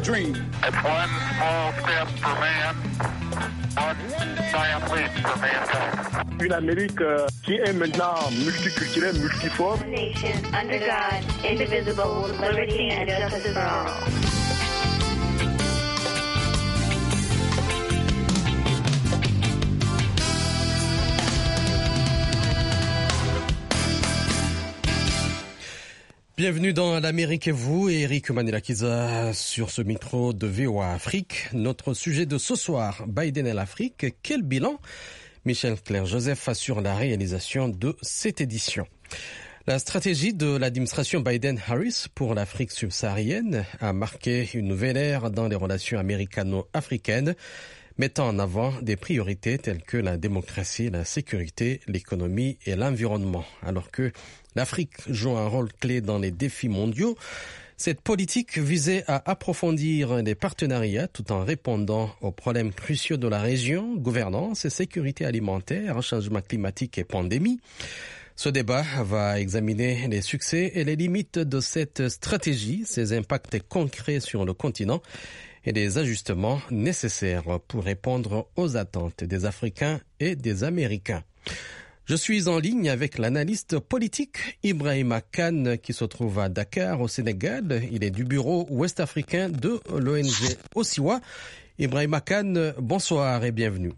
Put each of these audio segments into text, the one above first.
dream. It's one small step for man, one giant leap for mankind. Une Amérique qui est maintenant multiculturelle, multiforme. Nation under God, indivisible, with liberty and justice for all. Bienvenue dans l'Amérique et vous, Eric Manelakiza sur ce micro de VOA Afrique. Notre sujet de ce soir, Biden et l'Afrique, quel bilan? Michel Claire-Joseph assure la réalisation de cette édition. La stratégie de l'administration Biden-Harris pour l'Afrique subsaharienne a marqué une nouvelle ère dans les relations américano-africaines, mettant en avant des priorités telles que la démocratie, la sécurité, l'économie et l'environnement. Alors que l'Afrique joue un rôle clé dans les défis mondiaux, cette politique visait à approfondir les partenariats tout en répondant aux problèmes cruciaux de la région, gouvernance et sécurité alimentaire, changement climatique et pandémie. Ce débat va examiner les succès et les limites de cette stratégie, ses impacts concrets sur le continent et les ajustements nécessaires pour répondre aux attentes des Africains et des Américains. Je suis en ligne avec l'analyste politique Ibrahima Kane qui se trouve à Dakar au Sénégal. Il est du bureau ouest-africain de l'ONG Osiwa. Ibrahima Kane, bonsoir et bienvenue.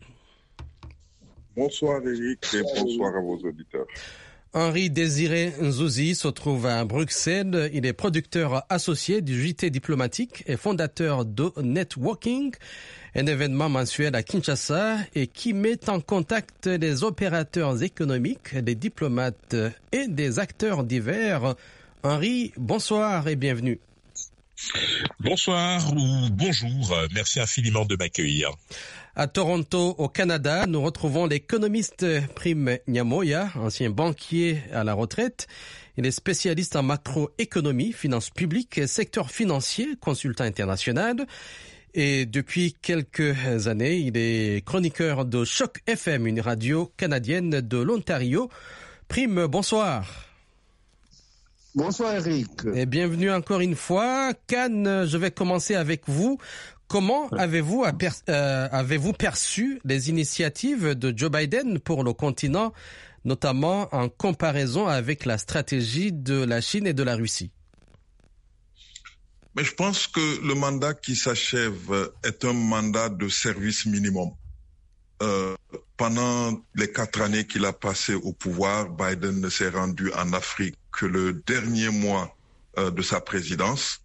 Bonsoir Eric et bonsoir à vos auditeurs. Henri Désiré Nzouzi se trouve à Bruxelles. Il est producteur associé du JT diplomatique et fondateur de Networking, un événement mensuel à Kinshasa et qui met en contact les opérateurs économiques, les diplomates et des acteurs divers. Henri, bonsoir et bienvenue. Bonsoir ou bonjour, merci infiniment de m'accueillir. À Toronto, au Canada, nous retrouvons l'économiste Prime Nyamoya, ancien banquier à la retraite. Il est spécialiste en macroéconomie, finances publiques et secteur financier, consultant international. Et depuis quelques années, il est chroniqueur de Choc FM, une radio canadienne de l'Ontario. Prime, bonsoir. Bonsoir Eric. Et bienvenue encore une fois. Kane, je vais commencer avec vous. Comment avez-vous perçu les initiatives de Joe Biden pour le continent, notamment en comparaison avec la stratégie de la Chine et de la Russie? Mais je pense que le mandat qui s'achève est un mandat de service minimum. Pendant les 4 années qu'il a passées au pouvoir, Biden ne s'est rendu en Afrique que le dernier mois de sa présidence.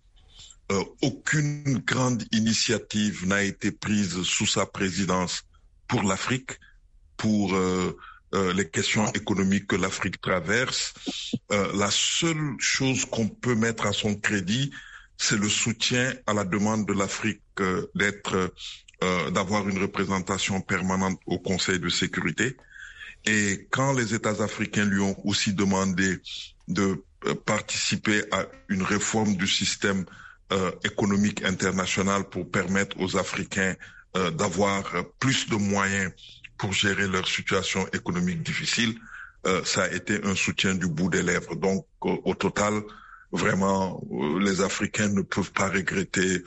Aucune grande initiative n'a été prise sous sa présidence pour l'Afrique, pour les questions économiques que l'Afrique traverse. La seule chose qu'on peut mettre à son crédit, c'est le soutien à la demande de l'Afrique d'avoir une représentation permanente au Conseil de sécurité. Et quand les États africains lui ont aussi demandé de participer à une réforme du système économique international pour permettre aux Africains d'avoir plus de moyens pour gérer leur situation économique difficile, ça a été un soutien du bout des lèvres. Donc, au total, vraiment, les Africains ne peuvent pas regretter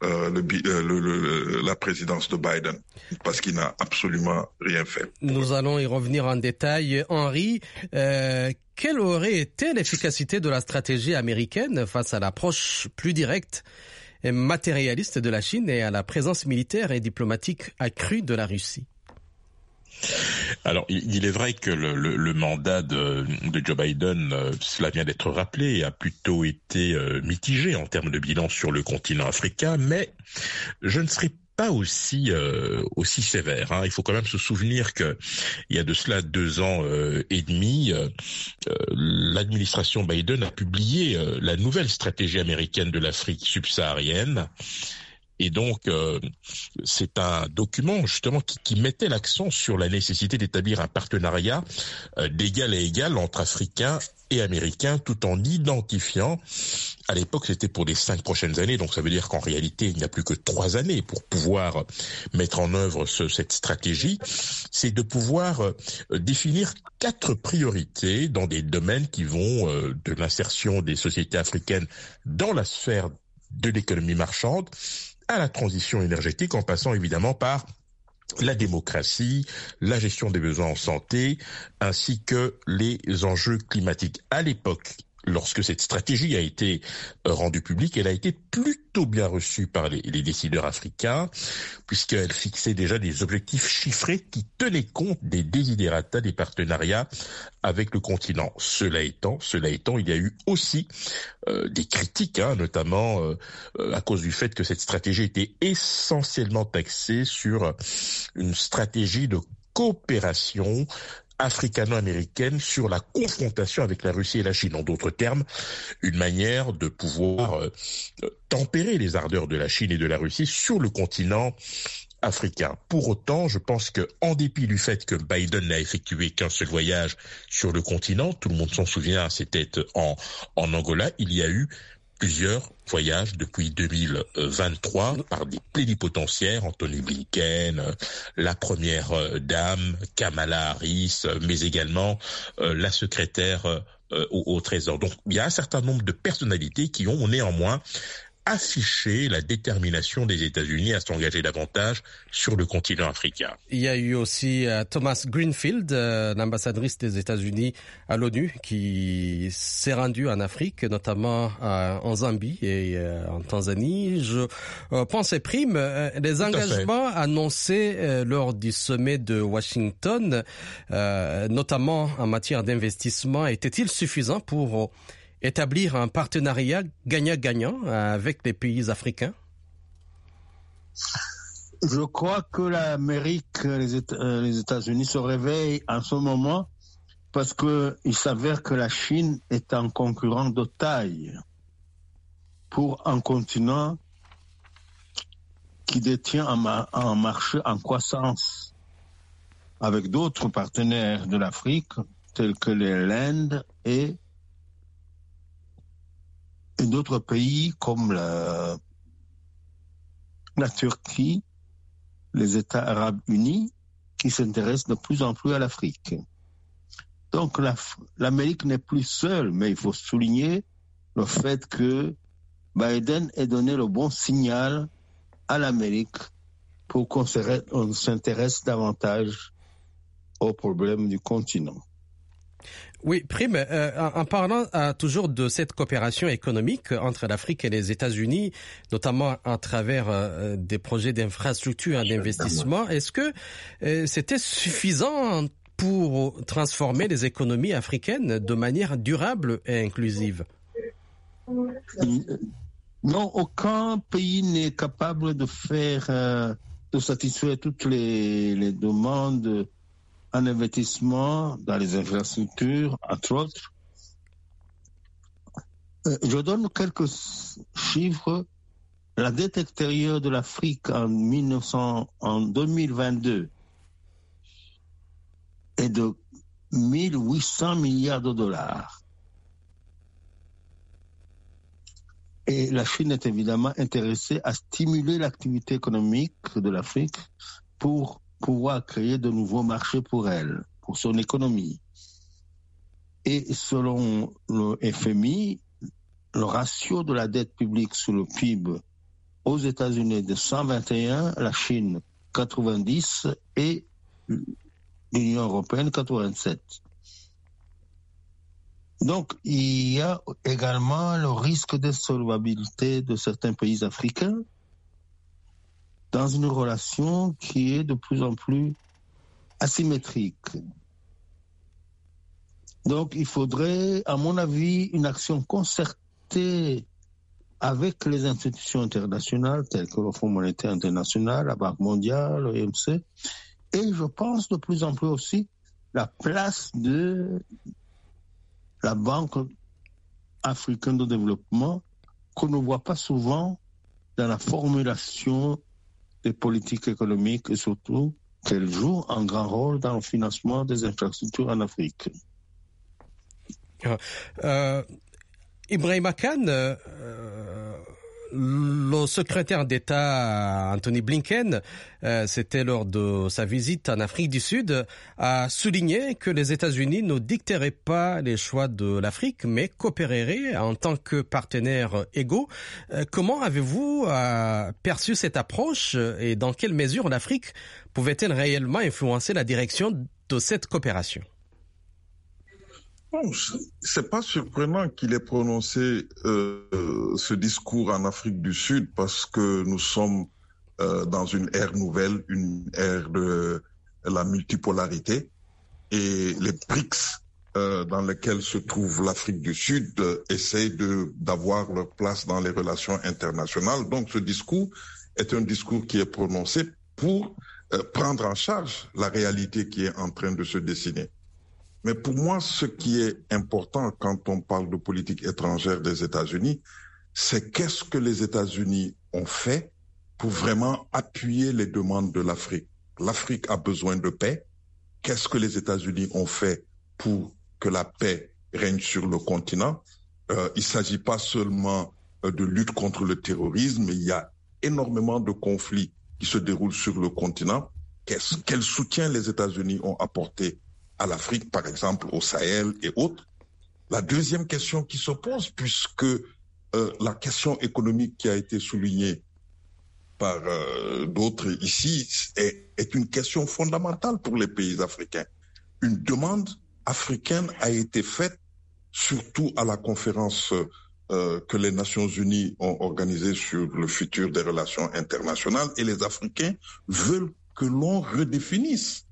la présidence de Biden parce qu'il n'a absolument rien fait. Nous allons y revenir en détail. Henri, quelle aurait été l'efficacité de la stratégie américaine face à l'approche plus directe et matérialiste de la Chine et à la présence militaire et diplomatique accrue de la Russie? Alors, il est vrai que le mandat de Joe Biden, cela vient d'être rappelé, a plutôt été mitigé en termes de bilan sur le continent africain, mais je ne serai pas aussi sévère. Il faut quand même se souvenir que il y a de cela 2 ans et demi, l'administration Biden a publié la nouvelle stratégie américaine de l'Afrique subsaharienne. Et donc, c'est un document justement qui mettait l'accent sur la nécessité d'établir un partenariat d'égal à égal entre Africains et Américains, tout en identifiant, à l'époque c'était pour les 5 prochaines années, donc ça veut dire qu'en réalité il n'y a plus que 3 années pour pouvoir mettre en œuvre cette stratégie, c'est de pouvoir définir 4 priorités dans des domaines qui vont de l'insertion des sociétés africaines dans la sphère de l'économie marchande à la transition énergétique, en passant évidemment par la démocratie, la gestion des besoins en santé, ainsi que les enjeux climatiques. À l'époque, lorsque cette stratégie a été rendue publique, elle a été plutôt bien reçue par les décideurs africains, puisqu'elle fixait déjà des objectifs chiffrés qui tenaient compte des desiderata des partenariats avec le continent. Cela étant, il y a eu aussi des critiques, notamment à cause du fait que cette stratégie était essentiellement axée sur une stratégie de coopération africano-américaine sur la confrontation avec la Russie et la Chine. En d'autres termes, une manière de pouvoir tempérer les ardeurs de la Chine et de la Russie sur le continent africain. Pour autant, je pense que, en dépit du fait que Biden n'a effectué qu'un seul voyage sur le continent, tout le monde s'en souvient, c'était en Angola, il y a eu plusieurs voyages depuis 2023 par des plénipotentiaires, Anthony Blinken, la première dame, Kamala Harris, mais également la secrétaire au Trésor. Donc, il y a un certain nombre de personnalités qui ont néanmoins afficher la détermination des États-Unis à s'engager davantage sur le continent africain. Il y a eu aussi Thomas Greenfield, l'ambassadrice des États-Unis à l'ONU, qui s'est rendue en Afrique, notamment en Zambie et en Tanzanie. Je pense, Prime, les engagements annoncés lors du sommet de Washington, notamment en matière d'investissement, étaient-ils suffisants pour établir un partenariat gagnant-gagnant avec les pays africains? Je crois que l'Amérique, les États-Unis se réveillent en ce moment parce qu'il s'avère que la Chine est un concurrent de taille pour un continent qui détient un marché en croissance avec d'autres partenaires de l'Afrique tels que l'Inde et d'autres pays comme la Turquie, les États arabes unis, qui s'intéressent de plus en plus à l'Afrique. Donc l'Amérique n'est plus seule, mais il faut souligner le fait que Biden ait donné le bon signal à l'Amérique pour qu'on s'intéresse davantage aux problèmes du continent. Oui, Prime, en parlant toujours de cette coopération économique entre l'Afrique et les États-Unis, notamment à travers des projets d'infrastructure et d'investissement, est-ce que c'était suffisant pour transformer les économies africaines de manière durable et inclusive? Non, aucun pays n'est capable de satisfaire toutes les demandes en investissement dans les infrastructures, entre autres. Je donne quelques chiffres. La dette extérieure de l'Afrique en 2022 est de 1800 milliards de dollars. Et la Chine est évidemment intéressée à stimuler l'activité économique de l'Afrique pour pouvoir créer de nouveaux marchés pour elle, pour son économie. Et selon le FMI, le ratio de la dette publique sur le PIB aux États-Unis est de 121, la Chine 90 et l'Union européenne 87. Donc, il y a également le risque d'insolvabilité de certains pays africains dans une relation qui est de plus en plus asymétrique. Donc, il faudrait, à mon avis, une action concertée avec les institutions internationales, telles que le Fonds monétaire international, la Banque mondiale, l'OMC, et je pense de plus en plus aussi la place de la Banque africaine de développement, qu'on ne voit pas souvent dans la formulation des politiques économiques et surtout qu'elle joue un grand rôle dans le financement des infrastructures en Afrique. Ibrahima Khan, Le secrétaire d'État Anthony Blinken, c'était lors de sa visite en Afrique du Sud, a souligné que les États-Unis ne dicteraient pas les choix de l'Afrique, mais coopéreraient en tant que partenaires égaux. Comment avez-vous perçu cette approche et dans quelle mesure l'Afrique pouvait-elle réellement influencer la direction de cette coopération? Bon, c'est pas surprenant qu'il ait prononcé ce discours en Afrique du Sud parce que nous sommes dans une ère nouvelle, une ère de la multipolarité, et les BRICS dans lesquels se trouve l'Afrique du Sud essayent d'avoir leur place dans les relations internationales. Donc ce discours est un discours qui est prononcé pour prendre en charge la réalité qui est en train de se dessiner. Mais pour moi, ce qui est important quand on parle de politique étrangère des États-Unis, c'est qu'est-ce que les États-Unis ont fait pour vraiment appuyer les demandes de l'Afrique. L'Afrique a besoin de paix. Qu'est-ce que les États-Unis ont fait pour que la paix règne sur le continent? Il ne s'agit pas seulement de lutte contre le terrorisme, mais il y a énormément de conflits qui se déroulent sur le continent. Quel soutien les États-Unis ont apporté à l'Afrique, par exemple au Sahel et autres? La deuxième question qui se pose, puisque la question économique qui a été soulignée par d'autres ici est une question fondamentale pour les pays africains. Une demande africaine a été faite, surtout à la conférence que les Nations Unies ont organisée sur le futur des relations internationales, et les Africains veulent que l'on redéfinisse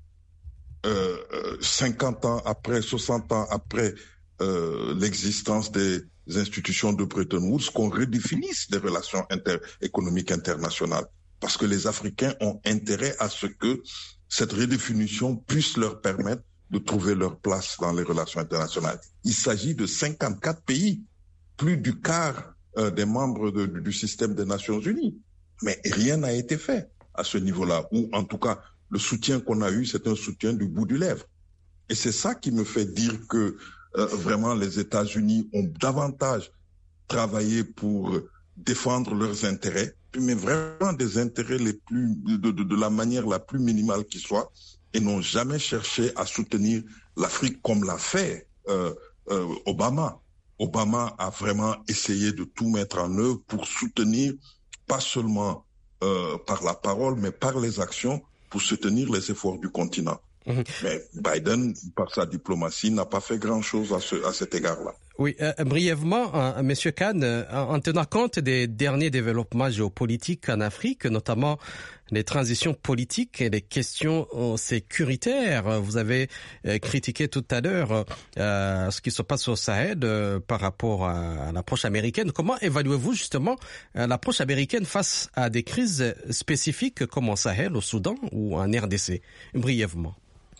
50 ans après, 60 ans après l'existence des institutions de Bretton Woods, qu'on redéfinisse des relations économiques internationales. Parce que les Africains ont intérêt à ce que cette redéfinition puisse leur permettre de trouver leur place dans les relations internationales. Il s'agit de 54 pays, plus du quart des membres du système des Nations Unies. Mais rien n'a été fait à ce niveau-là, ou en tout cas, le soutien qu'on a eu, c'est un soutien du bout du lèvre. Et c'est ça qui me fait dire que vraiment les États-Unis ont davantage travaillé pour défendre leurs intérêts, mais vraiment des intérêts les plus de la manière la plus minimale qui soit, et n'ont jamais cherché à soutenir l'Afrique comme l'a fait Obama. Obama a vraiment essayé de tout mettre en œuvre pour soutenir, pas seulement par la parole, mais par les actions, pour soutenir les efforts du continent. Mais Biden, par sa diplomatie, n'a pas fait grand-chose à cet égard-là. Oui, brièvement, Monsieur Khan, en tenant compte des derniers développements géopolitiques en Afrique, notamment les transitions politiques et les questions sécuritaires, vous avez critiqué tout à l'heure ce qui se passe au Sahel par rapport à l'approche américaine. Comment évaluez-vous justement l'approche américaine face à des crises spécifiques comme au Sahel, au Soudan ou en RDC, brièvement?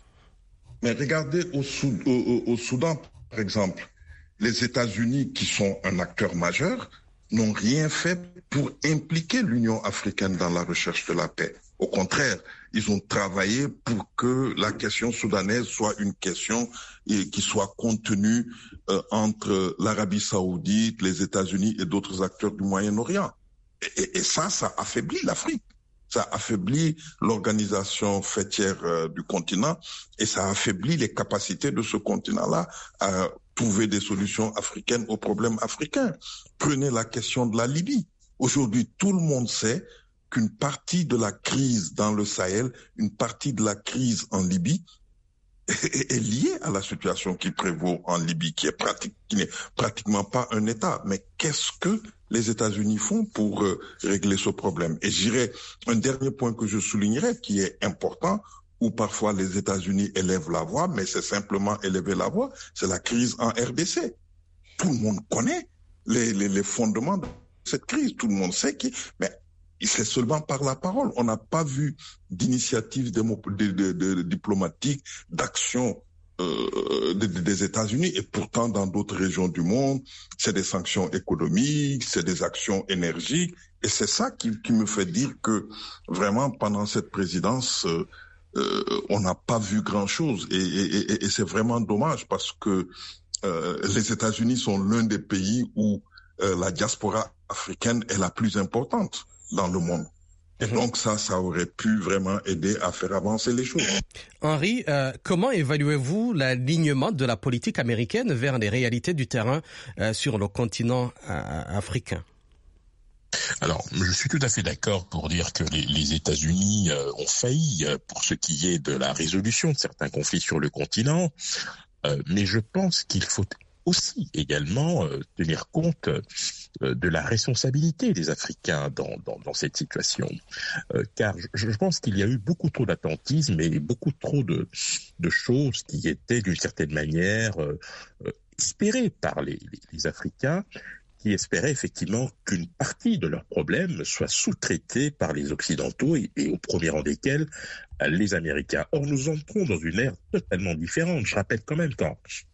Mais regardez au Soudan, par exemple, les États-Unis, qui sont un acteur majeur, n'ont rien fait pour impliquer l'Union africaine dans la recherche de la paix. Au contraire, ils ont travaillé pour que la question soudanaise soit une question qui soit contenue entre l'Arabie saoudite, les États-Unis et d'autres acteurs du Moyen-Orient. Et ça affaiblit l'Afrique. Ça affaiblit l'organisation faîtière du continent, et ça affaiblit les capacités de ce continent-là à trouver des solutions africaines aux problèmes africains. Prenez la question de la Libye. Aujourd'hui, tout le monde sait qu'une partie de la crise dans le Sahel, une partie de la crise en Libye est liée à la situation qui prévaut en Libye, qui n'est pratiquement pas un État. Mais qu'est-ce que les États-Unis font pour régler ce problème? Et j'irai un dernier point que je soulignerai, qui est important, où parfois les États-Unis élèvent la voix, mais c'est simplement élever la voix, c'est la crise en RDC. Tout le monde connaît les fondements de cette crise, tout le monde sait mais c'est seulement par la parole. On n'a pas vu d'initiative diplomatique, d'action des États-Unis, et pourtant dans d'autres régions du monde, c'est des sanctions économiques, c'est des actions énergiques, et c'est ça qui me fait dire que vraiment pendant cette présidence, on n'a pas vu grand-chose, et c'est vraiment dommage parce que les États-Unis sont l'un des pays où la diaspora africaine est la plus importante dans le monde. Et donc ça aurait pu vraiment aider à faire avancer les choses. Henri, comment évaluez-vous l'alignement de la politique américaine vers les réalités du terrain sur le continent africain? Alors, je suis tout à fait d'accord pour dire que les États-Unis ont failli pour ce qui est de la résolution de certains conflits sur le continent, mais je pense qu'il faut aussi également tenir compte de la responsabilité des Africains dans cette situation. Car je pense qu'il y a eu beaucoup trop d'attentisme et beaucoup trop de choses qui étaient d'une certaine manière espérées par les Africains, qui espéraient effectivement qu'une partie de leurs problèmes soit sous-traitée par les Occidentaux et au premier rang desquels les Américains. Or, nous entrons dans une ère totalement différente. Je rappelle quand même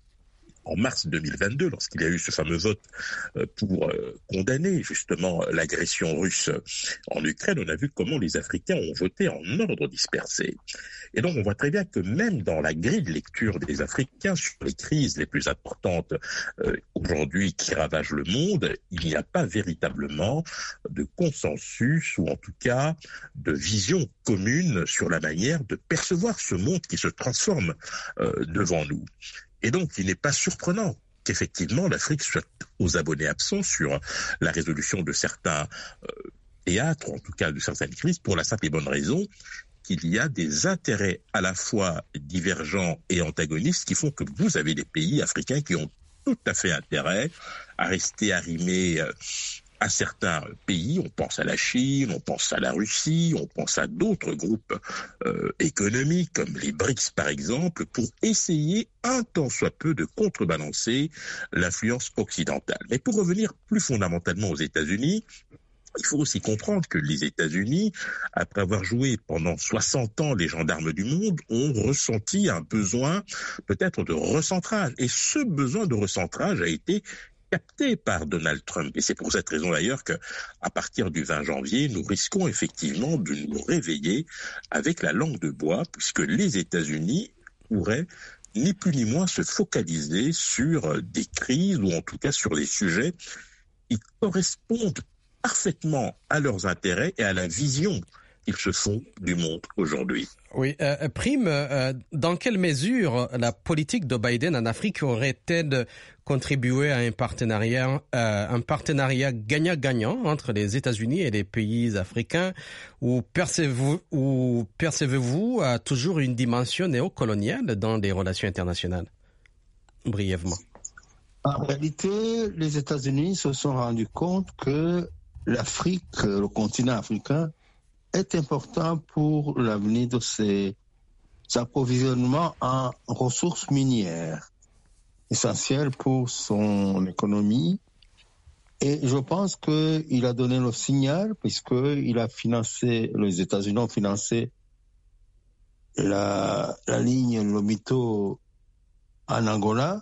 en mars 2022, lorsqu'il y a eu ce fameux vote pour condamner justement l'agression russe en Ukraine, on a vu comment les Africains ont voté en ordre dispersé. Et donc on voit très bien que même dans la grille de lecture des Africains sur les crises les plus importantes aujourd'hui qui ravagent le monde, il n'y a pas véritablement de consensus ou en tout cas de vision commune sur la manière de percevoir ce monde qui se transforme devant nous. Et donc, il n'est pas surprenant qu'effectivement l'Afrique soit aux abonnés absents sur la résolution de certains théâtres, en tout cas de certaines crises, pour la simple et bonne raison qu'il y a des intérêts à la fois divergents et antagonistes qui font que vous avez des pays africains qui ont tout à fait intérêt à rester arrimés à certains pays. On pense à la Chine, on pense à la Russie, on pense à d'autres groupes économiques comme les BRICS par exemple, pour essayer un tant soit peu de contrebalancer l'influence occidentale. Mais pour revenir plus fondamentalement aux États-Unis, il faut aussi comprendre que les États-Unis, après avoir joué pendant 60 ans les gendarmes du monde, ont ressenti un besoin peut-être de recentrage. Et ce besoin de recentrage a été capté par Donald Trump. Et c'est pour cette raison d'ailleurs qu'à partir du 20 janvier, nous risquons effectivement de nous réveiller avec la langue de bois, puisque les États-Unis pourraient ni plus ni moins se focaliser sur des crises ou en tout cas sur des sujets qui correspondent parfaitement à leurs intérêts et à la vision qu'ils se font du monde aujourd'hui. Oui, Prime, dans quelle mesure la politique de Biden en Afrique aurait-elle contribué à un partenariat gagnant-gagnant entre les États-Unis et les pays africains, ou percevez-vous toujours une dimension néocoloniale dans les relations internationales? Brièvement. En réalité, les États-Unis se sont rendus compte que l'Afrique, le continent africain, est important pour l'avenir de ses approvisionnements en ressources minières, essentielles pour son économie. Et je pense qu'il a donné le signal, puisqu'il a financé, les États-Unis ont financé la ligne Lobito en Angola,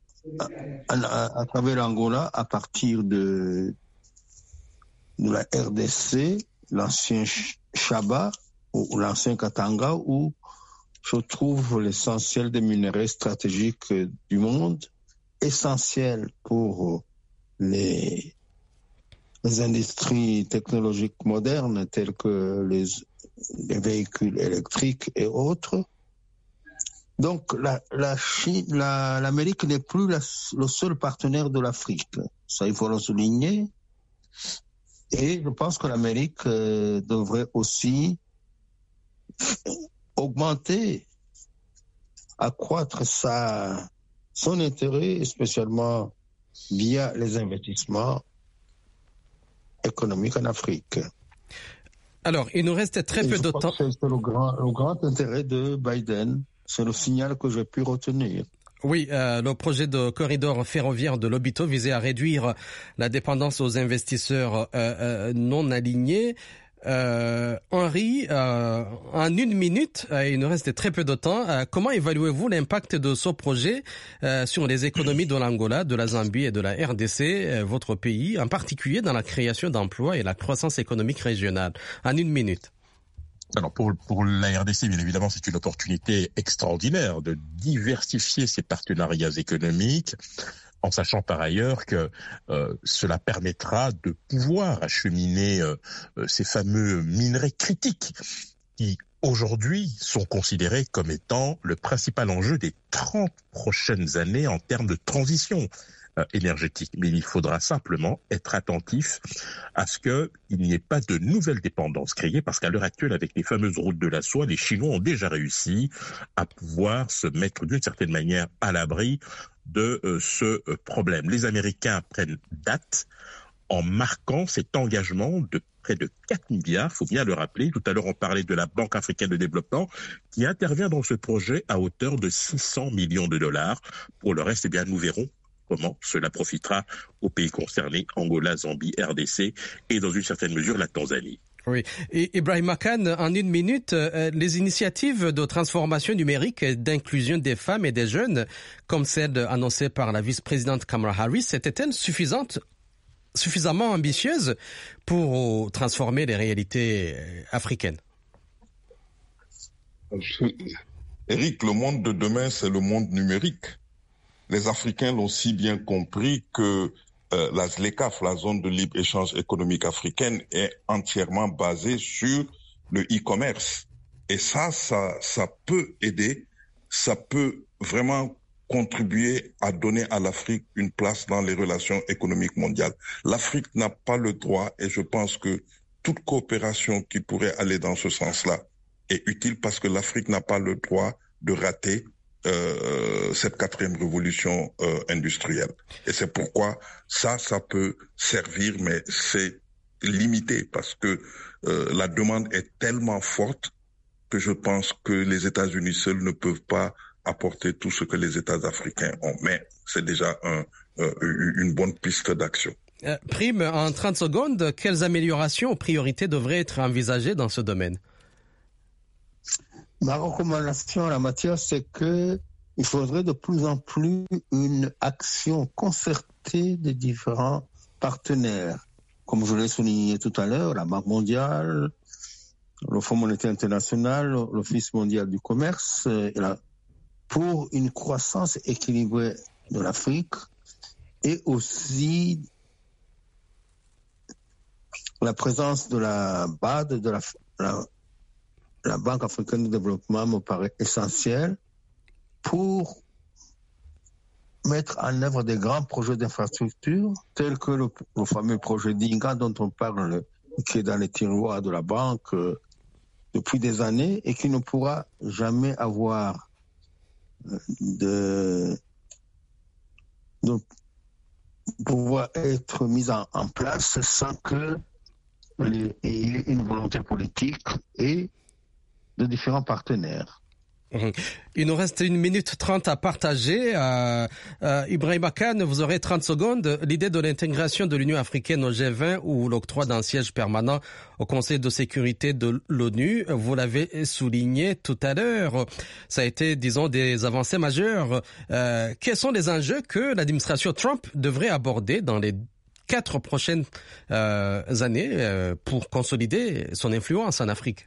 à travers l'Angola, à partir de la RDC, l'ancien Chaba ou l'ancien Katanga, où se trouve l'essentiel des minerais stratégiques du monde, essentiels pour les industries technologiques modernes telles que les véhicules électriques et autres. Donc l'Amérique n'est plus le seul partenaire de l'Afrique. Ça, il faut le souligner. Et je pense que l'Amérique devrait aussi augmenter, accroître son intérêt, spécialement via les investissements économiques en Afrique. Alors, il nous reste très peu de temps. C'est le grand intérêt de Biden. C'est le signal que j'ai pu retenir. Oui, le projet de corridor ferroviaire de Lobito visait à réduire la dépendance aux investisseurs non alignés. Henri, en une minute, il nous reste très peu de temps. Comment évaluez-vous l'impact de ce projet sur les économies de l'Angola, de la Zambie et de la RDC, votre pays, en particulier dans la création d'emplois et la croissance économique régionale? En une minute. Alors pour la RDC, bien évidemment, c'est une opportunité extraordinaire de diversifier ses partenariats économiques, en sachant par ailleurs que cela permettra de pouvoir acheminer ces fameux minerais critiques qui aujourd'hui sont considérés comme étant le principal enjeu des 30 prochaines années en termes de transition énergétique. Mais il faudra simplement être attentif à ce qu'il n'y ait pas de nouvelles dépendances créées, parce qu'à l'heure actuelle, avec les fameuses routes de la soie, les Chinois ont déjà réussi à pouvoir se mettre d'une certaine manière à l'abri de ce problème. Les Américains prennent date en marquant cet engagement de près de 4 milliards, il faut bien le rappeler. Tout à l'heure, on parlait de la Banque africaine de développement qui intervient dans ce projet à hauteur de 600 millions de dollars. Pour le reste, eh bien, nous verrons comment cela profitera aux pays concernés, Angola, Zambie, RDC et dans une certaine mesure la Tanzanie. Oui. Et Ibrahima Khan, en une minute, les initiatives de transformation numérique et d'inclusion des femmes et des jeunes, comme celle annoncée par la vice-présidente Kamala Harris, étaient-elles suffisamment ambitieuses pour transformer les réalités africaines? Eric, le monde de demain, c'est le monde numérique. Les Africains l'ont si bien compris que la ZLECAf, la zone de libre-échange économique africaine, est entièrement basée sur le e-commerce. Et ça peut aider, ça peut vraiment contribuer à donner à l'Afrique une place dans les relations économiques mondiales. L'Afrique n'a pas le droit, et je pense que toute coopération qui pourrait aller dans ce sens-là est utile, parce que l'Afrique n'a pas le droit de rater cette 4e révolution industrielle. Et c'est pourquoi ça peut servir, mais c'est limité, parce que la demande est tellement forte que je pense que les États-Unis seuls ne peuvent pas apporter tout ce que les États africains ont. Mais c'est déjà une bonne piste d'action. Prime, en 30 secondes, quelles améliorations ou priorités devraient être envisagées dans ce domaine? Ma recommandation en la matière, c'est que il faudrait de plus en plus une action concertée des différents partenaires. Comme je l'ai souligné tout à l'heure, la Banque mondiale, le Fonds monétaire international, l'Office mondial du commerce, pour une croissance équilibrée de l'Afrique, et aussi la présence de la BAD, de la Banque africaine de développement me paraît essentielle pour mettre en œuvre des grands projets d'infrastructure, tels que le fameux projet d'Inga dont on parle, qui est dans les tiroirs de la banque depuis des années et qui ne pourra jamais avoir de pouvoir être mis en place sans que il y ait une volonté politique et de différents partenaires. Il nous reste 1 minute 30 à partager. Ibrahima Khan, vous aurez 30 secondes. L'idée de l'intégration de l'Union africaine au G20 ou l'octroi d'un siège permanent au Conseil de sécurité de l'ONU, vous l'avez souligné tout à l'heure. Ça a été, disons, des avancées majeures. Quels sont les enjeux que l'administration Trump devrait aborder dans les 4 prochaines années pour consolider son influence en Afrique?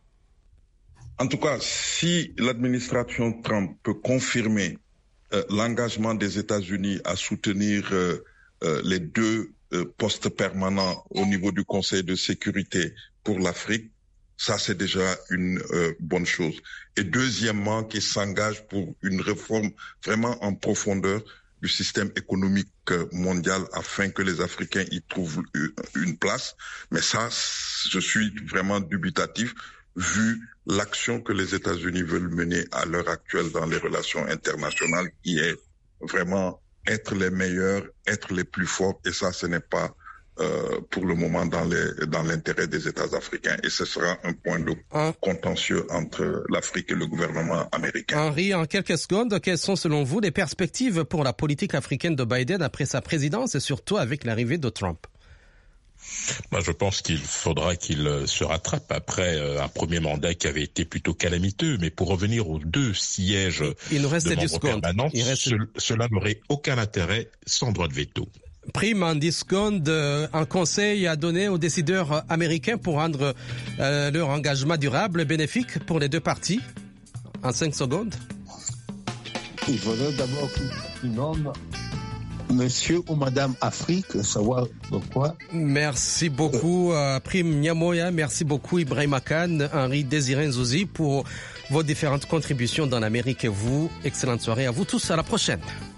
En tout cas, si l'administration Trump peut confirmer l'engagement des États-Unis à soutenir les 2 postes permanents au niveau du Conseil de sécurité pour l'Afrique, ça c'est déjà une bonne chose. Et deuxièmement, qu'ils s'engagent pour une réforme vraiment en profondeur du système économique mondial afin que les Africains y trouvent une place. Mais ça, je suis vraiment dubitatif vu l'action que les États-Unis veulent mener à l'heure actuelle dans les relations internationales, qui est vraiment être les meilleurs, être les plus forts, et ça, ce n'est pas pour le moment dans l'intérêt des États africains, et ce sera un point de contentieux entre l'Afrique et le gouvernement américain. Henri, en quelques secondes, quelles sont selon vous les perspectives pour la politique africaine de Biden après sa présidence et surtout avec l'arrivée de Trump? Moi, je pense qu'il faudra qu'il se rattrape après un premier mandat qui avait été plutôt calamiteux. Mais pour revenir aux 2 sièges de membres permanents, cela n'aurait aucun intérêt sans droit de veto. Prime, en 10 secondes, un conseil à donner aux décideurs américains pour rendre leur engagement durable bénéfique pour les 2 parties. En 5 secondes. Il faudrait d'abord qu'ils nomment Monsieur ou Madame Afrique, savoir pourquoi. Merci beaucoup, Prime Nyamoya. Merci beaucoup, Ibrahim Khan, Henri Désiré Nzouzi, pour vos différentes contributions dans l'Amérique et vous. Excellente soirée à vous tous. À la prochaine.